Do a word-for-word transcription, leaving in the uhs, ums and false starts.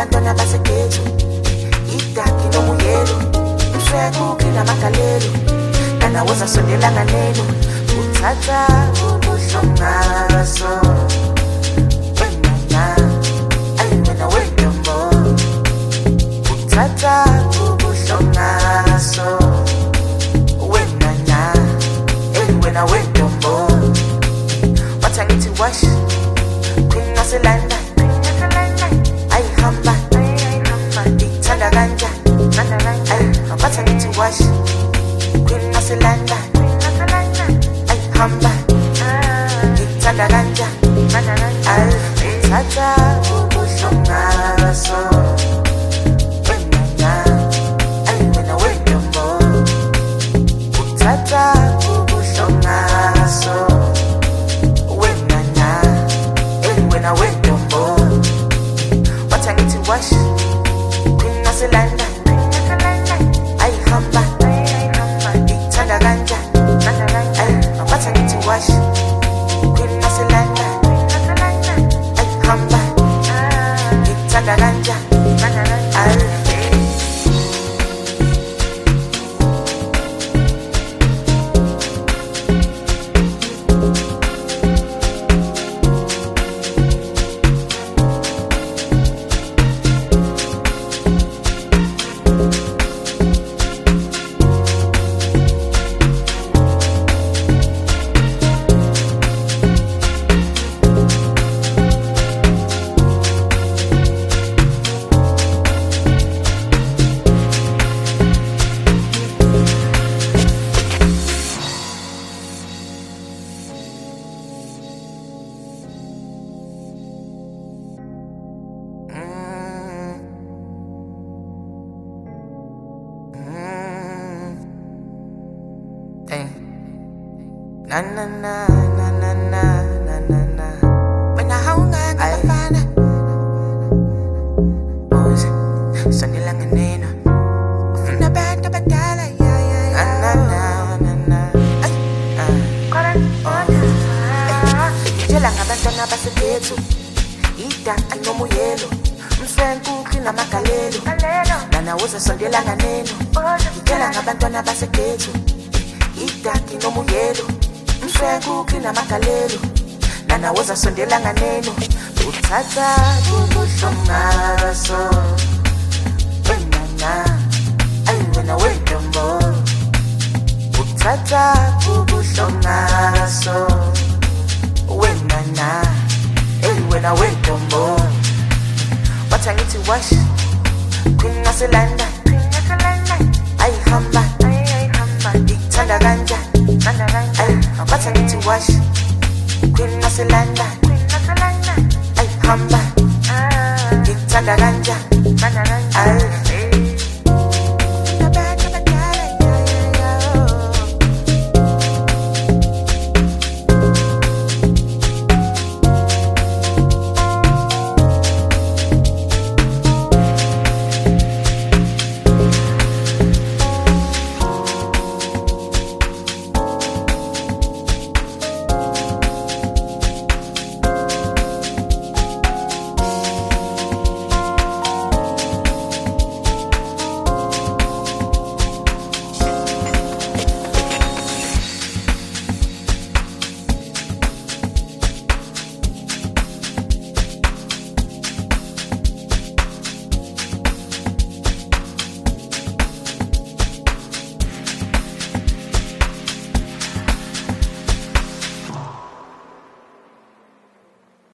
ngabantwana basegethu idaki nomuyelo msweko kina makalelo nana woza sondela nganeno uthatha ubuhlongaso wena ayi wena wedombo uthatha ubuhlongaso wena ayi wena wedombo wathi ngithi wash kwina selanda ayihamba ithanda kanjani ay wathi ngithi wash kwina selanda ayihamba ithanda kanjani ay uthatha ubuhlongaso wena ayi wena wedombo uthatha ubuhlongaso wena wedombo wathi ngithi wash kwina selanda ayihamba ithanda kanjani ay wathi ngithi wash kwina selanda ayihamba ithanda kanjani ay na na na na na na na na na wena haunga ngafana oze sondela nganeno ufuna abantu abadala ya ya ya na na na na ay ah ngitshela ngabantwana basegethu idaki nomuyelo mswenku kina makalelo nana woza sondela nganeno ngitshela ngabantwana basegethu idaki nomuyelo mswenku kina makalelo nana woza sondela nganeno uthatha ubuhlongaso wena ayi wena wedombo uthatha ubuhlongaso wena ayi wena wedombo wathi ngithi wash kwina selanda ayihamba ithanda kanjani ay wathi ngithi wash kwina selanda ayihamba ithanda kanjani ay